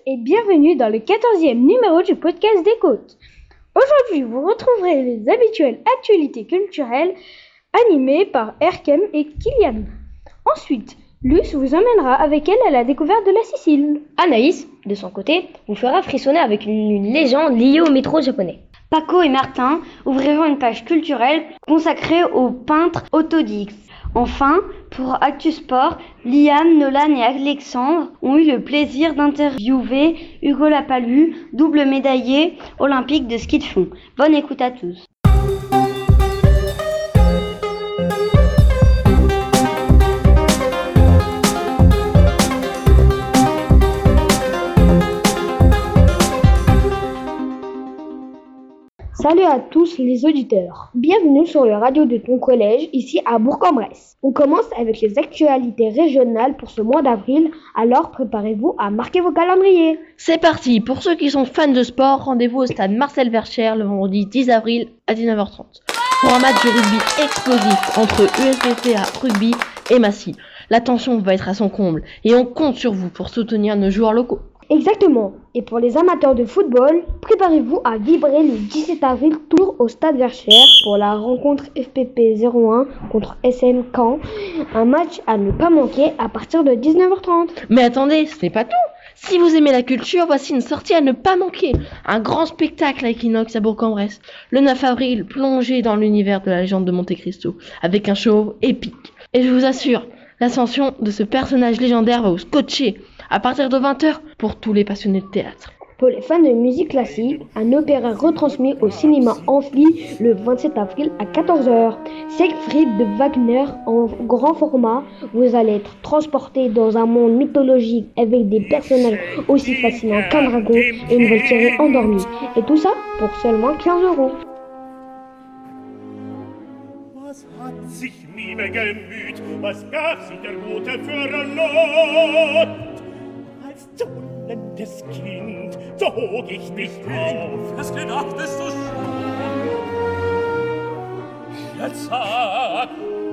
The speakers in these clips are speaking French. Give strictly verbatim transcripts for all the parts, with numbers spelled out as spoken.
et bienvenue dans le quatorzième numéro du podcast des Côtes. Aujourd'hui, vous retrouverez les habituelles actualités culturelles animées par Erkem et Kylian. Ensuite, Luce vous emmènera avec elle à la découverte de la Sicile. Anaïs, de son côté, vous fera frissonner avec une, une légende liée au métro japonais. Paco et Martin ouvriront une page culturelle consacrée aux peintres autodidactes. Enfin, pour Actu Sport, Liam, Nolan et Alexandre ont eu le plaisir d'interviewer Hugo Lapalu, double médaillé olympique de ski de fond. Bonne écoute à tous. Salut à tous les auditeurs, bienvenue sur le radio de ton collège, ici à Bourg-en-Bresse. On commence avec les actualités régionales pour ce mois d'avril, alors préparez-vous à marquer vos calendriers. C'est parti, pour ceux qui sont fans de sport, rendez-vous au stade Marcel Verchères le vendredi dix avril à dix-neuf heures trente pour un match de rugby explosif entre U S B T A Rugby et Massy. La tension va être à son comble et on compte sur vous pour soutenir nos joueurs locaux. Exactement. Et pour les amateurs de football, préparez-vous à vibrer le dix-sept avril tour au stade Verchères pour la rencontre F P P zéro un contre S M Caen. Un match à ne pas manquer à partir de dix-neuf heures trente. Mais attendez, ce n'est pas tout. Si vous aimez la culture, voici une sortie à ne pas manquer. Un grand spectacle à Equinox à Bourg-en-Bresse. Le neuf avril, plongez dans l'univers de la légende de Monte Cristo avec un show épique. Et je vous assure, l'ascension de ce personnage légendaire va vous scotcher. À partir de vingt heures pour tous les passionnés de théâtre. Pour les fans de musique classique, un opéra retransmis au cinéma Amphi le vingt-sept avril à quatorze heures. Siegfried de Wagner en grand format. Vous allez être transporté dans un monde mythologique avec des personnages aussi fascinants qu'un dragon et une valkyrie endormie. Et tout ça pour seulement quinze euros. Was hat sich Liebe gemüht? Was gab sich der gute Führer Not? Als zunnendes Kind zog ich dich auf. Was gedachtest du schon? Jetzt sag,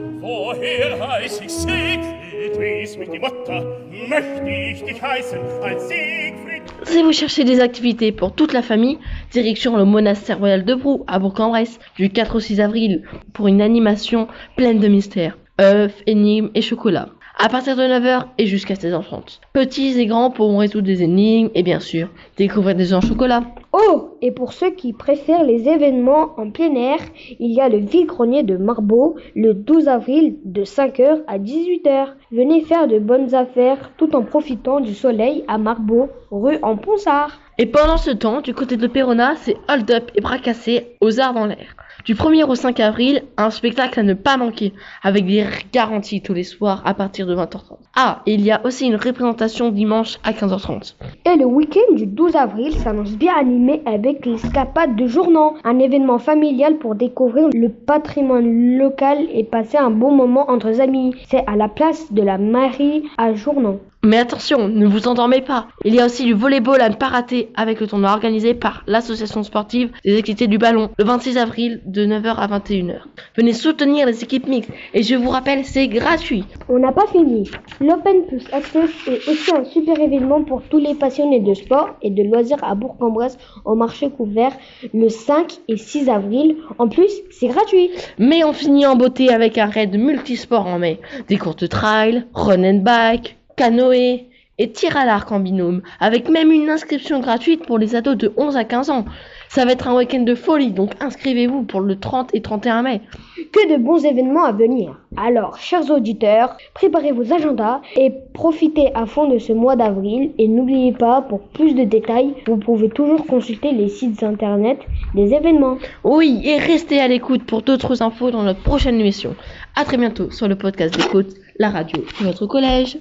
woher heiß ich Siegfried? Pries mich die Mutter, möchte ich dich heißen als Siegfried. Si vous cherchez des activités pour toute la famille, direction le monastère royal de Brou à Bourg-en-Bresse du quatre au six avril pour une animation pleine de mystères, œufs, énigmes et chocolat. À partir de neuf heures et jusqu'à seize heures trente. Petits et grands pourront résoudre des énigmes et bien sûr découvrir des œufs en chocolat. Oh, et pour ceux qui préfèrent les événements en plein air, il y a le vide-grenier de Marbeau le douze avril de cinq heures à dix-huit heures. Venez faire de bonnes affaires tout en profitant du soleil à Marbeau, rue en Ponsard. Et pendant ce temps, du côté de Perona, c'est hold up et bras cassés aux arts dans l'air. Du premier au cinq avril, un spectacle à ne pas manquer, avec des garanties tous les soirs à partir de vingt heures trente. Ah, et il y a aussi une représentation dimanche à quinze heures trente. Et le week-end du douze avril s'annonce bien animé avec l'escapade de Journan, un événement familial pour découvrir le patrimoine local et passer un bon moment entre amis. C'est à la place de la mairie à Journan. Mais attention, ne vous endormez pas. Il y a aussi du volleyball à ne pas rater avec le tournoi organisé par l'association sportive des équipiers du ballon le vingt-six avril de neuf heures à vingt et une heures. Venez soutenir les équipes mixtes et je vous rappelle, c'est gratuit. On n'a pas fini. L'Open Plus Access est aussi un super événement pour tous les passionnés de sport et de loisirs à Bourg-en-Bresse au marché couvert le cinq et six avril. En plus, c'est gratuit. Mais on finit en beauté avec un raid multisport en mai. Des courses de trail, run and bike, canoë et tir à l'arc en binôme, avec même une inscription gratuite pour les ados de onze à quinze ans. Ça va être un week-end de folie, donc inscrivez-vous pour le trente et trente et un mai. Que de bons événements à venir. Alors, chers auditeurs, préparez vos agendas et profitez à fond de ce mois d'avril. Et n'oubliez pas, pour plus de détails, vous pouvez toujours consulter les sites internet des événements. Oui, et restez à l'écoute pour d'autres infos dans notre prochaine émission. À très bientôt sur le podcast des Côtes, la radio de votre collège.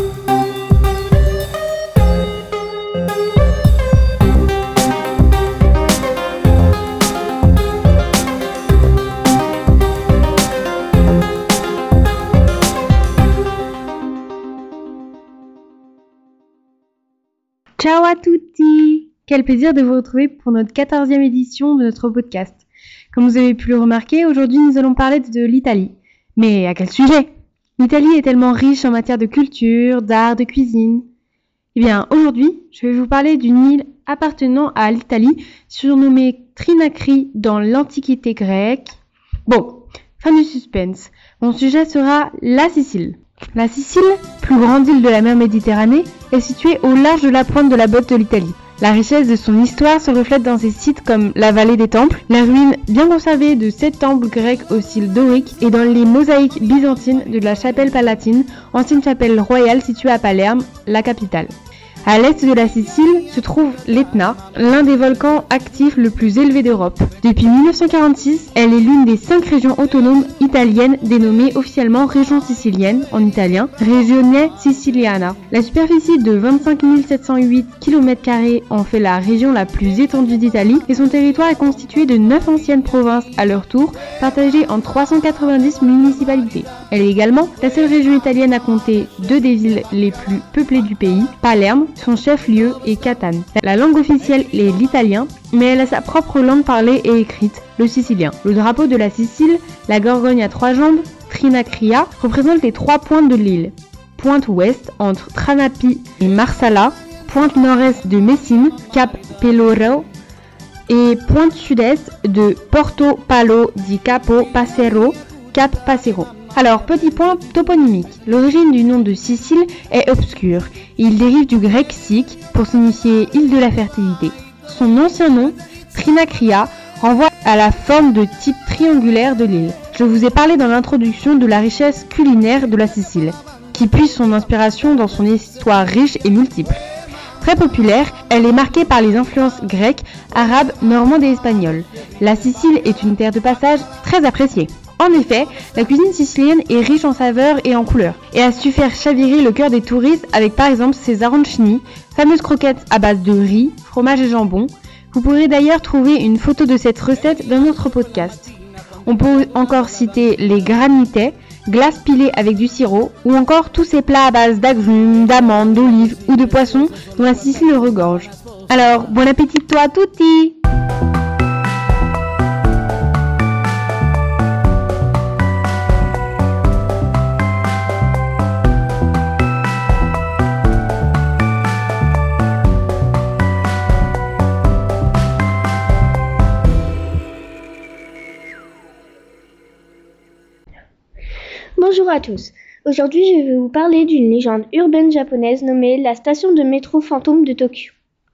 Ciao à tutti! Quel plaisir de vous retrouver pour notre quatorzième édition de notre podcast. Comme vous avez pu le remarquer, aujourd'hui nous allons parler de l'Italie. Mais à quel sujet? L'Italie est tellement riche en matière de culture, d'art, de cuisine. Eh bien, aujourd'hui, je vais vous parler d'une île appartenant à l'Italie, surnommée Trinakrie dans l'Antiquité grecque. Bon, fin du suspense. Mon sujet sera la Sicile. La Sicile, plus grande île de la mer Méditerranée, est située au large de la pointe de la botte de l'Italie. La richesse de son histoire se reflète dans ses sites comme la vallée des temples, la ruine bien conservée de sept temples grecs au style dorique et dans les mosaïques byzantines de la chapelle palatine, ancienne chapelle royale située à Palerme, la capitale. À l'est de la Sicile se trouve l'Etna, l'un des volcans actifs le plus élevé d'Europe. Depuis mille neuf cent quarante-six, elle est l'une des cinq régions autonomes italiennes dénommées officiellement région sicilienne, en italien, Regione Siciliana. La superficie de vingt-cinq mille sept cent huit kilomètres carrés en fait la région la plus étendue d'Italie et son territoire est constitué de neuf anciennes provinces à leur tour, partagées en trois cent quatre-vingt-dix municipalités. Elle est également la seule région italienne à compter deux des villes les plus peuplées du pays, Palerme, son chef-lieu est Catane. La langue officielle est l'italien, mais elle a sa propre langue parlée et écrite, le sicilien. Le drapeau de la Sicile, la Gorgogne à trois jambes, Trinakria, représente les trois pointes de l'île. Pointe ouest entre Tranapi et Marsala, pointe nord-est de Messine, Cap Peloro, et pointe sud-est de Porto Palo di Capo Passero, Cap Passero. Alors, petit point toponymique. L'origine du nom de Sicile est obscure. Il dérive du grec sikh pour signifier île de la fertilité. Son ancien nom, Trinakria, renvoie à la forme de type triangulaire de l'île. Je vous ai parlé dans l'introduction de la richesse culinaire de la Sicile, qui puise son inspiration dans son histoire riche et multiple. Très populaire, elle est marquée par les influences grecques, arabes, normandes et espagnoles. La Sicile est une terre de passage très appréciée. En effet, la cuisine sicilienne est riche en saveurs et en couleurs, et a su faire chavirer le cœur des touristes avec par exemple ses arancini, fameuses croquettes à base de riz, fromage et jambon. Vous pourrez d'ailleurs trouver une photo de cette recette dans notre podcast. On peut encore citer les granitais, glace pilée avec du sirop, ou encore tous ces plats à base d'agrumes, d'amandes, d'olives ou de poissons dont la Sicile regorge. Alors, bon appétit à tutti! Bonjour à tous. Aujourd'hui, je vais vous parler d'une légende urbaine japonaise nommée la station de métro fantôme de Tokyo.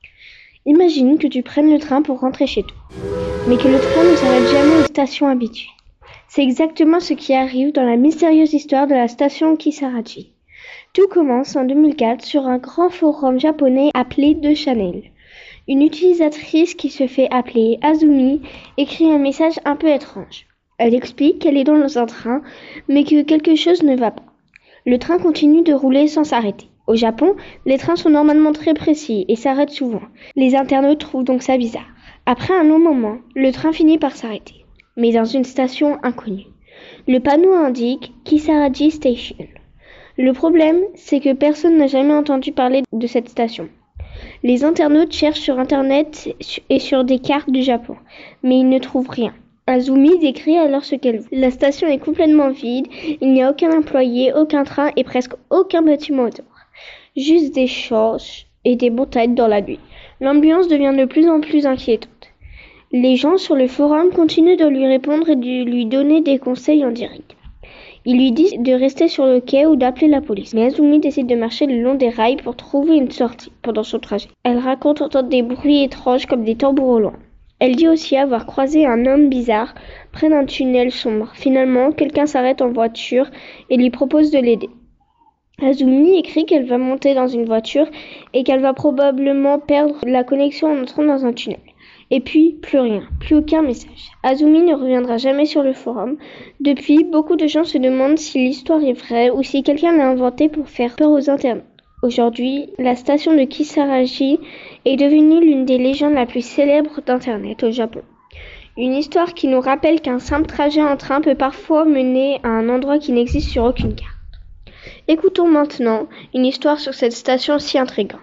Imagine que tu prennes le train pour rentrer chez toi, mais que le train ne s'arrête jamais aux stations habituées. C'est exactement ce qui arrive dans la mystérieuse histoire de la station Kisaraji. Tout commence en deux mille quatre sur un grand forum japonais appelé De Chanel. Une utilisatrice qui se fait appeler Azumi écrit un message un peu étrange. Elle explique qu'elle est dans un train, mais que quelque chose ne va pas. Le train continue de rouler sans s'arrêter. Au Japon, les trains sont normalement très précis et s'arrêtent souvent. Les internautes trouvent donc ça bizarre. Après un long moment, le train finit par s'arrêter, mais dans une station inconnue. Le panneau indique Kisaraji Station. Le problème, c'est que personne n'a jamais entendu parler de cette station. Les internautes cherchent sur Internet et sur des cartes du Japon, mais ils ne trouvent rien. Azumi décrit alors ce qu'elle voit. La station est complètement vide, il n'y a aucun employé, aucun train et presque aucun bâtiment autour. Juste des champs et des montagnes dans la nuit. L'ambiance devient de plus en plus inquiétante. Les gens sur le forum continuent de lui répondre et de lui donner des conseils en direct. Ils lui disent de rester sur le quai ou d'appeler la police. Mais Azumi décide de marcher le long des rails pour trouver une sortie pendant son trajet. Elle raconte entendre des bruits étranges comme des tambours au loin. Elle dit aussi avoir croisé un homme bizarre près d'un tunnel sombre. Finalement, quelqu'un s'arrête en voiture et lui propose de l'aider. Azumi écrit qu'elle va monter dans une voiture et qu'elle va probablement perdre la connexion en entrant dans un tunnel. Et puis, plus rien, plus aucun message. Azumi ne reviendra jamais sur le forum. Depuis, beaucoup de gens se demandent si l'histoire est vraie ou si quelqu'un l'a inventée pour faire peur aux internautes. Aujourd'hui, la station de Kisaraji est devenue l'une des légendes la plus célèbres d'Internet au Japon. Une histoire qui nous rappelle qu'un simple trajet en train peut parfois mener à un endroit qui n'existe sur aucune carte. Écoutons maintenant une histoire sur cette station si intrigante.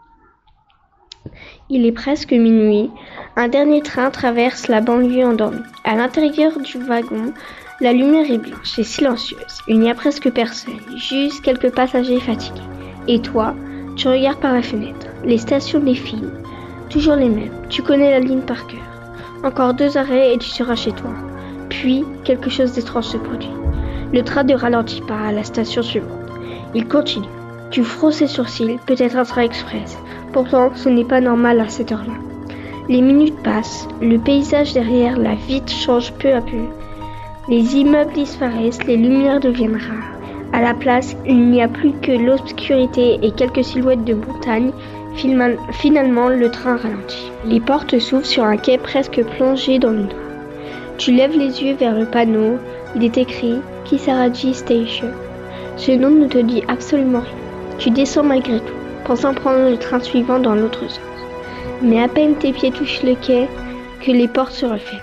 Il est presque minuit. Un dernier train traverse la banlieue endormie. À l'intérieur du wagon, la lumière est blanche et silencieuse. Il n'y a presque personne, juste quelques passagers fatigués. Et toi, Tu regardes par la fenêtre. Les stations défilent. Toujours les mêmes. Tu connais la ligne par cœur. Encore deux arrêts et tu seras chez toi. Puis, quelque chose d'étrange se produit. Le train ne ralentit pas à la station suivante. Il continue. Tu froisses les sourcils, peut-être un train express. Pourtant, ce n'est pas normal à cette heure-là. Les minutes passent. Le paysage derrière la vitre change peu à peu. Les immeubles disparaissent, les lumières deviennent rares. À la place, il n'y a plus que l'obscurité et quelques silhouettes de montagnes. Finalement, le train ralentit. Les portes s'ouvrent sur un quai presque plongé dans le noir. Tu lèves les yeux vers le panneau. Il est écrit Kisaraji Station. Ce nom ne te dit absolument rien. Tu descends malgré tout, pensant prendre le train suivant dans l'autre sens. Mais à peine tes pieds touchent le quai que les portes se referment.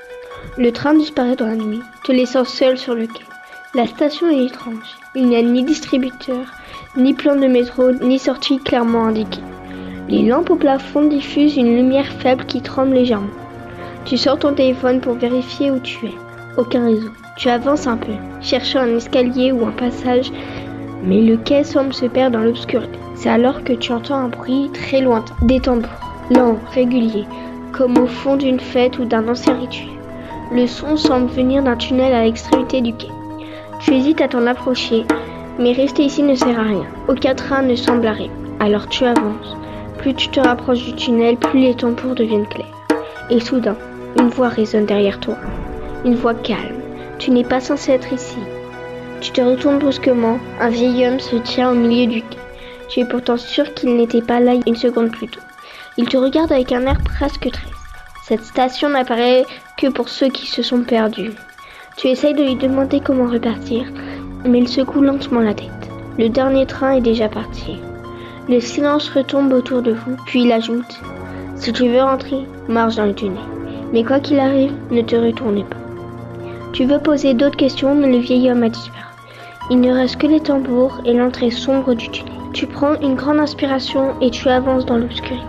Le train disparaît dans la nuit, te laissant seul sur le quai. La station est étrange. Il n'y a ni distributeur, ni plan de métro, ni sortie clairement indiquée. Les lampes au plafond diffusent une lumière faible qui tremble légèrement. Tu sors ton téléphone pour vérifier où tu es. Aucun réseau. Tu avances un peu, cherchant un escalier ou un passage, mais le quai semble se perdre dans l'obscurité. C'est alors que tu entends un bruit très lointain. Des tambours, lents, réguliers, comme au fond d'une fête ou d'un ancien rituel. Le son semble venir d'un tunnel à l'extrémité du quai. Tu hésites à t'en approcher, mais rester ici ne sert à rien. Aucun train ne semble arriver. Alors tu avances. Plus tu te rapproches du tunnel, plus les tambours deviennent clairs. Et soudain, une voix résonne derrière toi. Une voix calme. Tu n'es pas censé être ici. Tu te retournes brusquement. Un vieil homme se tient au milieu du quai. Tu es pourtant sûr qu'il n'était pas là une seconde plus tôt. Il te regarde avec un air presque triste. Cette station n'apparaît que pour ceux qui se sont perdus. Tu essayes de lui demander comment repartir, mais il secoue lentement la tête. Le dernier train est déjà parti. Le silence retombe autour de vous, puis il ajoute « Si tu veux rentrer, marche dans le tunnel. Mais quoi qu'il arrive, ne te retournez pas. » Tu veux poser d'autres questions, mais le vieil homme a disparu. Il ne reste que les tambours et l'entrée sombre du tunnel. Tu prends une grande inspiration et tu avances dans l'obscurité.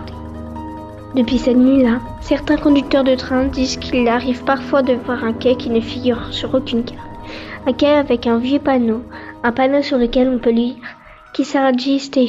Depuis cette nuit-là, certains conducteurs de train disent qu'il arrive parfois de voir un quai qui ne figure sur aucune carte. Un quai avec un vieux panneau, un panneau sur lequel on peut lire « Kisaraji Station ».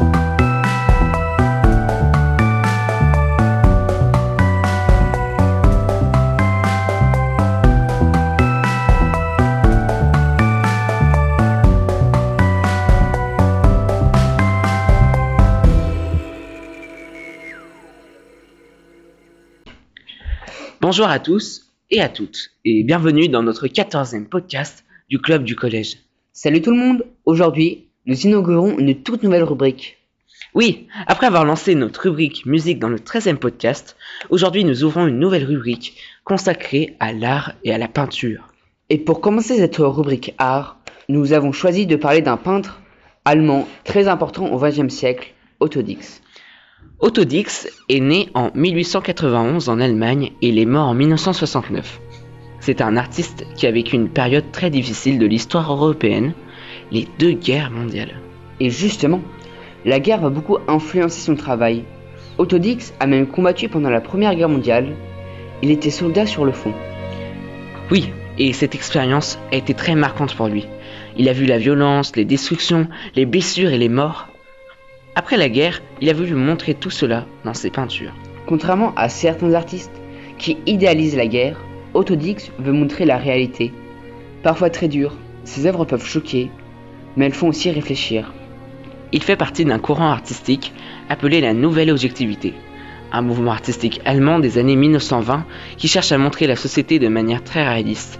Bonjour à tous et à toutes, et bienvenue dans notre quatorzième podcast du Club du Collège. Salut tout le monde, aujourd'hui nous inaugurons une toute nouvelle rubrique. Oui, après avoir lancé notre rubrique musique dans le treizième podcast, aujourd'hui nous ouvrons une nouvelle rubrique consacrée à l'art et à la peinture. Et pour commencer cette rubrique art, nous avons choisi de parler d'un peintre allemand très important au vingtième siècle, Otto Dix. Otto Dix est né en mille huit cent quatre-vingt-onze en Allemagne et il est mort en mille neuf cent soixante-neuf. C'est un artiste qui a vécu une période très difficile de l'histoire européenne, les deux guerres mondiales. Et justement, la guerre va beaucoup influencer son travail. Otto Dix a même combattu pendant la Première Guerre mondiale. Il était soldat sur le front. Oui, et cette expérience a été très marquante pour lui. Il a vu la violence, les destructions, les blessures et les morts. Après la guerre, il a voulu montrer tout cela dans ses peintures. Contrairement à certains artistes qui idéalisent la guerre, Otto Dix veut montrer la réalité. Parfois très dure, ses œuvres peuvent choquer, mais elles font aussi réfléchir. Il fait partie d'un courant artistique appelé la Nouvelle Objectivité, un mouvement artistique allemand des années mille neuf cent vingt qui cherche à montrer la société de manière très réaliste,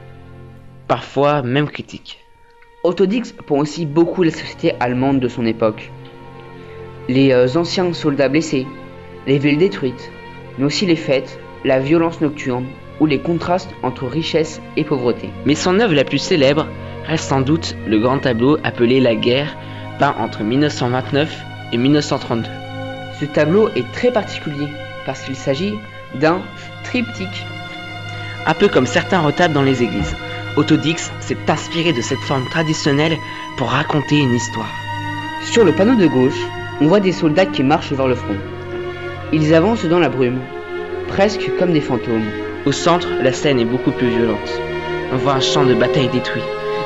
parfois même critique. Otto Dix peint aussi beaucoup la société allemande de son époque. Les euh, anciens soldats blessés, les villes détruites, mais aussi les fêtes, la violence nocturne ou les contrastes entre richesse et pauvreté. Mais son œuvre la plus célèbre reste sans doute le grand tableau appelé La Guerre, peint entre mille neuf cent vingt-neuf et mille neuf cent trente-deux. Ce tableau est très particulier parce qu'il s'agit d'un triptyque. Un peu comme certains retables dans les églises, Otto Dix s'est inspiré de cette forme traditionnelle pour raconter une histoire. Sur le panneau de gauche, on voit des soldats qui marchent vers le front. Ils avancent dans la brume, presque comme des fantômes. Au centre, la scène est beaucoup plus violente. On voit un champ de bataille détruit,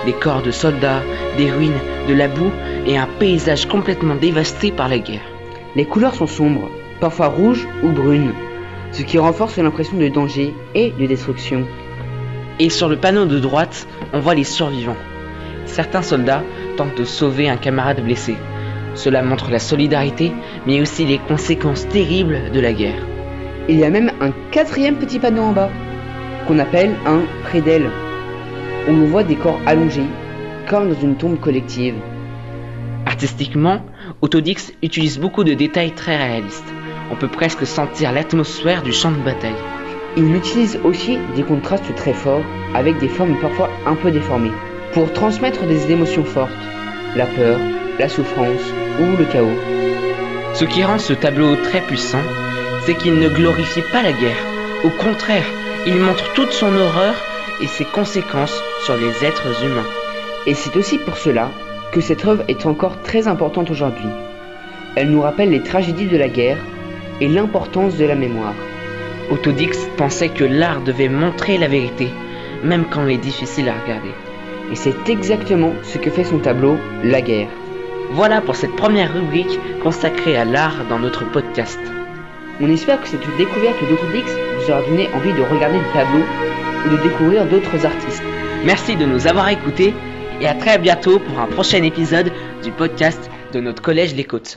des corps de soldats, des ruines, de la boue et un paysage complètement dévasté par la guerre. Les couleurs sont sombres, parfois rouges ou brunes, ce qui renforce l'impression de danger et de destruction. Et sur le panneau de droite, on voit les survivants. Certains soldats tentent de sauver un camarade blessé. Cela montre la solidarité, mais aussi les conséquences terribles de la guerre. Il y a même un quatrième petit panneau en bas, qu'on appelle un prédel. On y voit des corps allongés, comme dans une tombe collective. Artistiquement, Autodix utilise beaucoup de détails très réalistes. On peut presque sentir l'atmosphère du champ de bataille. Il utilise aussi des contrastes très forts, avec des formes parfois un peu déformées, pour transmettre des émotions fortes, la peur, la souffrance ou le chaos. Ce qui rend ce tableau très puissant, c'est qu'il ne glorifie pas la guerre. Au contraire, il montre toute son horreur et ses conséquences sur les êtres humains. Et c'est aussi pour cela que cette œuvre est encore très importante aujourd'hui. Elle nous rappelle les tragédies de la guerre et l'importance de la mémoire. Autodix pensait que l'art devait montrer la vérité, même quand elle est difficile à regarder. Et c'est exactement ce que fait son tableau, La guerre. Voilà pour cette première rubrique consacrée à l'art dans notre podcast. On espère que cette découverte d'Autodix vous aura donné envie de regarder le tableau ou de découvrir d'autres artistes. Merci de nous avoir écoutés et à très bientôt pour un prochain épisode du podcast de notre collège Les Côtes.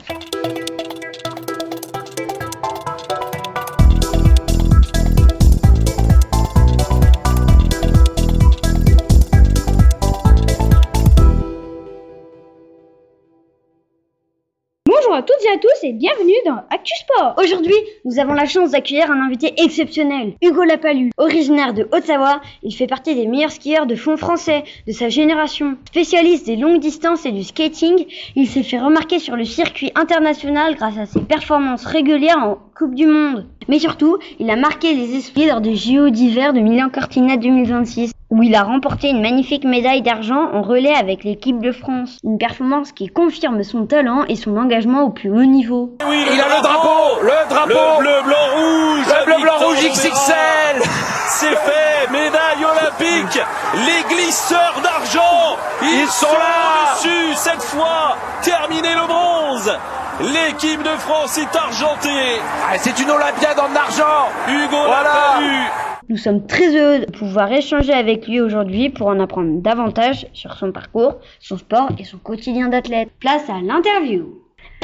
Bonjour à toutes et à tous et bienvenue dans Actu Sport. Aujourd'hui, nous avons la chance d'accueillir un invité exceptionnel, Hugo Lapalu. Originaire de Haute-Savoie, il fait partie des meilleurs skieurs de fond français de sa génération. Spécialiste des longues distances et du skating, il s'est fait remarquer sur le circuit international grâce à ses performances régulières en Coupe du Monde. Mais surtout, il a marqué les esprits lors des J O d'hiver de Milan Cortina deux mille vingt-six, où il a remporté une magnifique médaille d'argent en relais avec l'équipe de France. Une performance qui confirme son talent et son engagement au plus haut niveau. Oui, il a le drapeau, le drapeau, le bleu, blanc, rouge, le bleu, blanc, rouge X X L. C'est fait, médaille olympique, les glisseurs d'argent, ils, ils sont là dessus cette fois, terminé le bronze. L'équipe de France est argentée. Ah, c'est une olympiade en argent. Hugo voilà. Lapalu. Nous sommes très heureux de pouvoir échanger avec lui aujourd'hui pour en apprendre davantage sur son parcours, son sport et son quotidien d'athlète. Place à l'interview.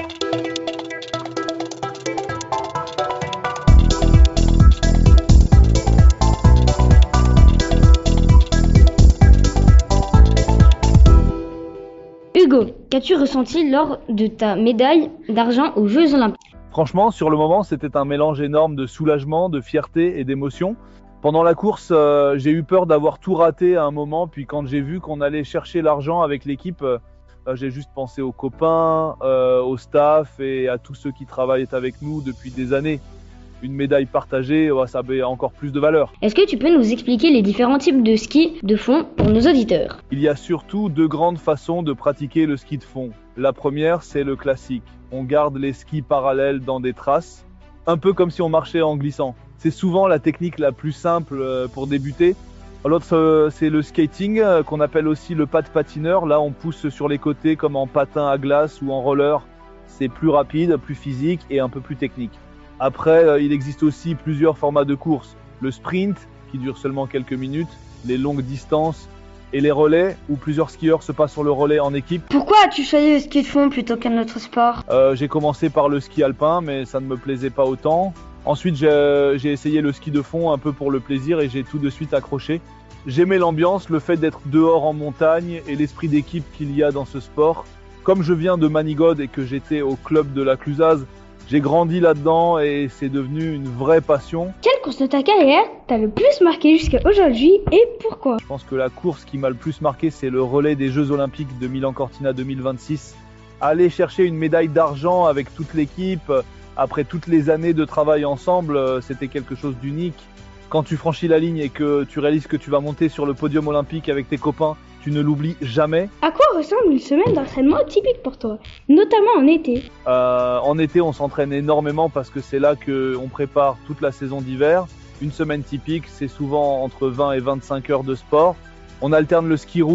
Hugo, qu'as-tu ressenti lors de ta médaille d'argent aux Jeux Olympiques ? Franchement, sur le moment, c'était un mélange énorme de soulagement, de fierté et d'émotion. Pendant la course, euh, j'ai eu peur d'avoir tout raté à un moment, puis quand j'ai vu qu'on allait chercher l'argent avec l'équipe, euh, j'ai juste pensé aux copains, euh, au staff et à tous ceux qui travaillent avec nous depuis des années. Une médaille partagée, ouais, ça avait encore plus de valeur. Est-ce que tu peux nous expliquer les différents types de ski de fond pour nos auditeurs ? Il y a surtout deux grandes façons de pratiquer le ski de fond. La première, c'est le classique. On garde les skis parallèles dans des traces, un peu comme si on marchait en glissant. C'est souvent la technique la plus simple pour débuter. L'autre, c'est le skating, qu'on appelle aussi le pas de patineur. Là, on pousse sur les côtés comme en patin à glace ou en roller. C'est plus rapide, plus physique et un peu plus technique. Après, il existe aussi plusieurs formats de course. Le sprint, qui dure seulement quelques minutes, les longues distances et les relais, où plusieurs skieurs se passent sur le relais en équipe. Pourquoi as-tu choisi le ski de fond plutôt qu'un autre sport ? euh, J'ai commencé par le ski alpin, mais ça ne me plaisait pas autant. Ensuite, j'ai, j'ai essayé le ski de fond un peu pour le plaisir et j'ai tout de suite accroché. J'aimais l'ambiance, le fait d'être dehors en montagne et l'esprit d'équipe qu'il y a dans ce sport. Comme je viens de Manigode et que j'étais au club de la Clusaz, j'ai grandi là-dedans et c'est devenu une vraie passion. Quelle course de ta carrière t'a le plus marqué jusqu'à aujourd'hui et pourquoi ? Je pense que la course qui m'a le plus marqué, c'est le relais des Jeux Olympiques de Milan Cortina deux mille vingt-six. Aller chercher une médaille d'argent avec toute l'équipe, après toutes les années de travail ensemble, c'était quelque chose d'unique. Quand tu franchis la ligne et que tu réalises que tu vas monter sur le podium olympique avec tes copains, tu ne l'oublies jamais. À quoi ressemble une semaine d'entraînement typique pour toi, notamment en été ? euh, En été, on s'entraîne énormément parce que c'est là qu'on prépare toute la saison d'hiver. Une semaine typique, c'est souvent entre vingt et vingt-cinq heures de sport. On alterne le ski roue,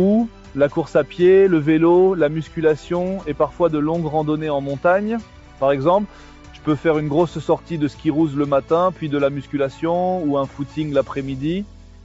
La course à pied, le vélo, la musculation et parfois de longues randonnées en montagne. Par exemple, je peux faire une grosse sortie de ski rose le matin, puis de la musculation ou un footing l'après-midi.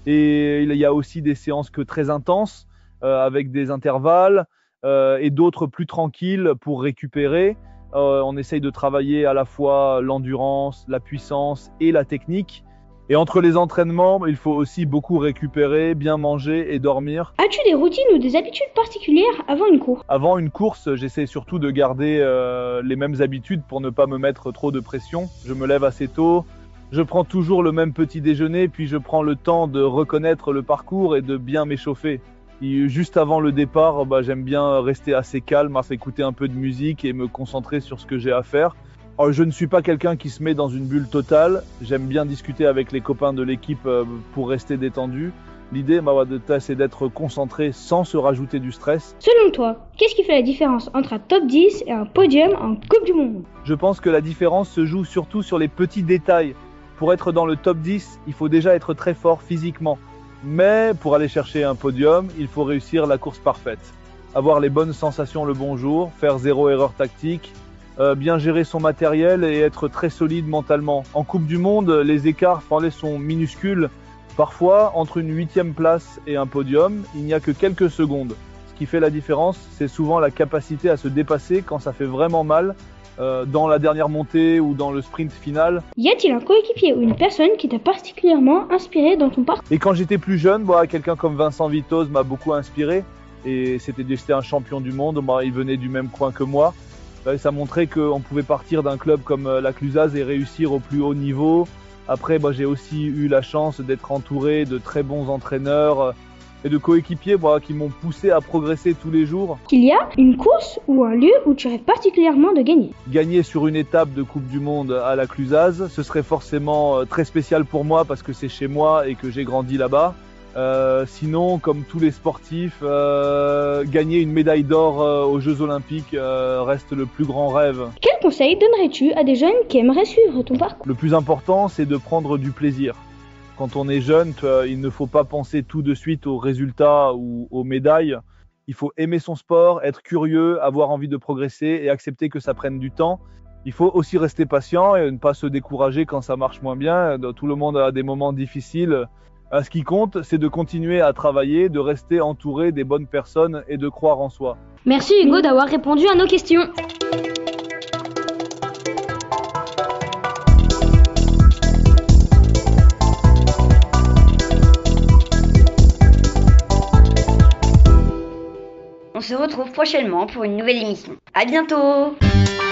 Et il y a aussi des séances que très intenses, euh, avec des intervalles, euh, et d'autres plus tranquilles pour récupérer. Euh, on essaye de travailler à la fois l'endurance, la puissance et la technique. Et entre les entraînements, il faut aussi beaucoup récupérer, bien manger et dormir. As-tu des routines ou des habitudes particulières avant une course? Avant une course, j'essaie surtout de garder euh, les mêmes habitudes pour ne pas me mettre trop de pression. Je me lève assez tôt, je prends toujours le même petit déjeuner, puis je prends le temps de reconnaître le parcours et de bien m'échauffer. Et juste avant le départ, bah, j'aime bien rester assez calme, écouter un peu de musique et me concentrer sur ce que j'ai à faire. Alors, je ne suis pas quelqu'un qui se met dans une bulle totale. J'aime bien discuter avec les copains de l'équipe pour rester détendu. L'idée, c'est d'être concentré sans se rajouter du stress. Selon toi, qu'est-ce qui fait la différence entre un top dix et un podium en Coupe du Monde? Je pense que la différence se joue surtout sur les petits détails. Pour être dans le top dix, il faut déjà être très fort physiquement. Mais pour aller chercher un podium, il faut réussir la course parfaite. Avoir les bonnes sensations le bon jour, faire zéro erreur tactique, Euh, bien gérer son matériel et être très solide mentalement. En Coupe du Monde, les écarts sont minuscules. Parfois, entre une huitième place et un podium, il n'y a que quelques secondes. Ce qui fait la différence, c'est souvent la capacité à se dépasser quand ça fait vraiment mal, euh, dans la dernière montée ou dans le sprint final. Y a-t-il un coéquipier ou une personne qui t'a particulièrement inspiré dans ton parcours? Et quand j'étais plus jeune, bah, quelqu'un comme Vincent Vitoz m'a beaucoup inspiré. Et c'était, c'était un champion du monde, bah, il venait du même coin que moi. Ça montrait qu'on pouvait partir d'un club comme la Clusaz et réussir au plus haut niveau. Après, bah, j'ai aussi eu la chance d'être entouré de très bons entraîneurs et de coéquipiers bah, qui m'ont poussé à progresser tous les jours. Qu'il y a une course ou un lieu où tu rêves particulièrement de gagner? Gagner sur une étape de Coupe du Monde à la Clusaz, ce serait forcément très spécial pour moi parce que c'est chez moi et que j'ai grandi là-bas. Euh, sinon, comme tous les sportifs, euh, gagner une médaille d'or euh, aux Jeux Olympiques euh, reste le plus grand rêve. Quel conseil donnerais-tu à des jeunes qui aimeraient suivre ton parcours? Le plus important, c'est de prendre du plaisir. Quand on est jeune, il ne faut pas penser tout de suite aux résultats ou aux médailles. Il faut aimer son sport, être curieux, avoir envie de progresser et accepter que ça prenne du temps. Il faut aussi rester patient et ne pas se décourager quand ça marche moins bien. Tout le monde a des moments difficiles. Ce qui compte, c'est de continuer à travailler, de rester entouré des bonnes personnes et de croire en soi. Merci Hugo d'avoir répondu à nos questions. On se retrouve prochainement pour une nouvelle émission. À bientôt!